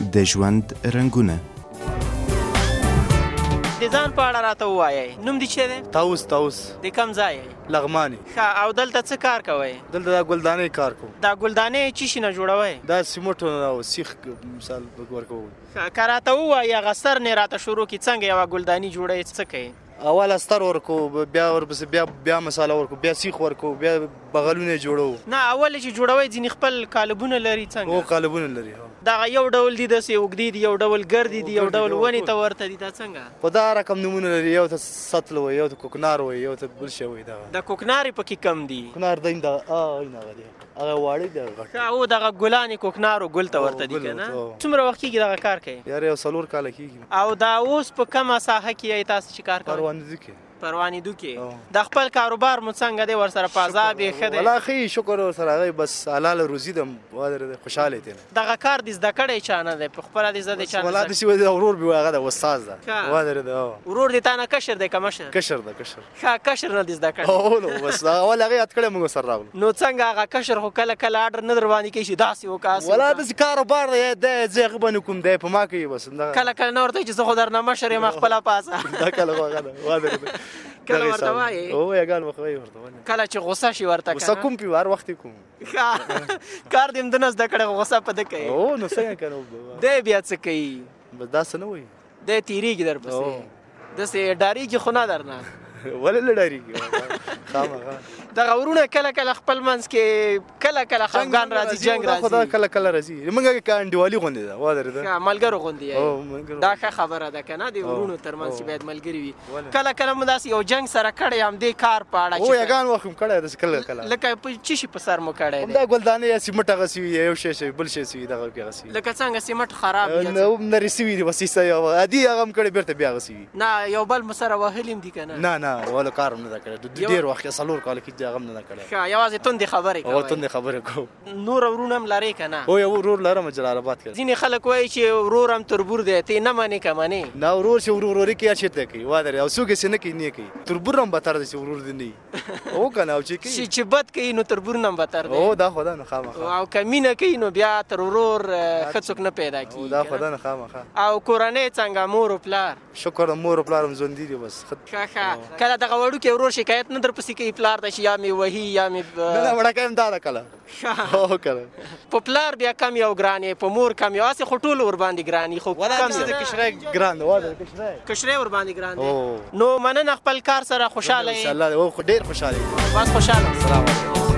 د ژوند رنګونه. د ځان په اړه راته ووایئ. نوم دې څه دی؟ طاووس. د کوم ځای یې؟ لغماني. ښه، او دلته څه کار کوئ؟ دلته دا ګلدانۍ کار کوو. دا ګلدانۍ څه شي نه جوړوئ؟ دا سیمټو او سیخ مثال ورکوو. ښه، که راته ووایي هغه سر نه راته شروع کړي څنګه یوه ګلداني جوړوئ، څه کوئ؟ اول استر ورکو، بیا ورپسې بیا مساله ورکو، بیا سیخ ورکو، بیا بغلونه جوړو. نه، اول چې جوړوئ ځینې خپل قالبونه لري څنګه؟ او قالبونه لري. دغه یو ډول دي داسې اوږدې دي، یو ډول ګردې دي، یو ډول ونې ته ورته دي، دا څنګه؟ خو دا رقم نومونه لري، یو ته سطل وایي، یو ته کوکنار وایي، یو ته بل شی وایي. دغه د کوکنارې پکې کم دي؟ کوکنار دی دغه هغه دی، هغه واړی دی. ښه، او دغه ګلانې کوکنارو ګل ته ورته دي که نه؟ څومره وخت کېږي دغه کار کوي؟ یاره یو 4 کاله کېږي. او دا اوس په کومه ساحه کې یې تاسو چې کار کوئ؟ پروانیدو کې. پروانیدو کې. د خپل کاروبار مو څنګه دی؟ ورسره په عذاب یې ښه دی؟ والله ښه یې، شکر ورسره هغه بس حلاله روزي ده، خوشحاله دی. دغه کار دې زده کړی چا نه دی؟ په خپله دې زده دی چا نه؟ والله داسې وایي ورور مې هغه ده، استاد ده. ورور دې تا نه کشر دی که مشر؟ کشر ده. ښه، کشر نه دې زده کړی؟ نو بس اول هغه یاد کړی، موږ سره راغلو. نو څنګه هغه کشر خو کله کله اډر نه در باندې کوي چې داسې وکړه؟ والله داسې کاروبار دی، زه هغه باندې کوم دی په ما کوي بس. کله کله نه ورته وایي چې زه خو درنه مشر یم خپله پاسه؟ دا کله هغه ده. کله ورته وایي؟ او یګان مخ وایي ورته. کله چې غوسه شي ورته غوسه کوم پی هر وخت کوم. کار دې هم دنه زده کړی، غوسه په ده کوي؟ او نو څنګه کنه دی بیا څه کوي؟ بس داسې نه وایي. دی تیریږي درپسې؟ داسې ډارېږي خو نه درنه؟ ولې نه ډارېږي؟ خامخا دغه ورونه کله کله خپل منځ کې کله کله خفګان راځي، جنګ راځي. خدا کله کله راځي. موږ کې انډیوالي غوندې ده، وادره ده. ملګرو غوندې یې. دا ښه خبره ده که نه؟ د ورونو ترمنځ چې باید ملګري وي. کله کله مو داسې یو جنګ سره کړی هم دې کار په اړه؟ او یګان وخت هم کړی داسې کله کله. لکه څه شي په سر مو کړی دی؟ دا ګلدانې یا سیمټ هغه سوي، یو شی بل شی سوي، دغه کې هغه سوي. لکه څنګه سیمټ خراب وي؟ نري سوي دي بس یې یو عادي هغه هم کړی بیرته بیا هغه سوي. نه، یو بل مو سره وهلي هم دي که نه؟ نه ولا کار هم نه ده کړی. ډېر وخت 4 کاله کې هغه هم نه ده کړی. ښه، یوازې تندې خبرې کوئ؟ او تندې خبرې کوم. نور ورونه هم لرې که نه؟ او یو ورور لرم جلال آباد کې. ځینې خلک وایي چې ورور هم تربور دی، ته نه منې که منې؟ نه، ورور چې وروري کوي چېرته کوي، وادره او څوک یې نه کوي، نه کوي. تربور هم بهتر دی چې ورور دې نه وي. او که نه، او چې کوي چې بد کوي نو تربور نه هم بهتر دی. او دا خو ده نه خامخا. او که مینه کوي نو بیا تر ورور ښه څوک نه پیدا کېږي. دا خو ده نه خامخا. او کورنۍ څنګه، مور او پلار؟ شکر د مور او پلار هم ژوندي دي بس. ښه. کله دغه وړوکی ورور شکایت نه درپسې کوي پلار ته چې یا مې وهي یا مې؟ نه، وړوکی هم دا ده کله. او کله په پلار بیا کم یو ګران یې، په مور کم یو، هسې خو ټول ورباندې ګران یي، خو کم د کشرۍ ګران ده. وادره کشرۍ ورباندې ګران دی. نو مننه، خپل کار سره خوشحاله یې؟ انشاءالله ډېر خوشحاله یم. بس خوشحاله. السلام علیکم.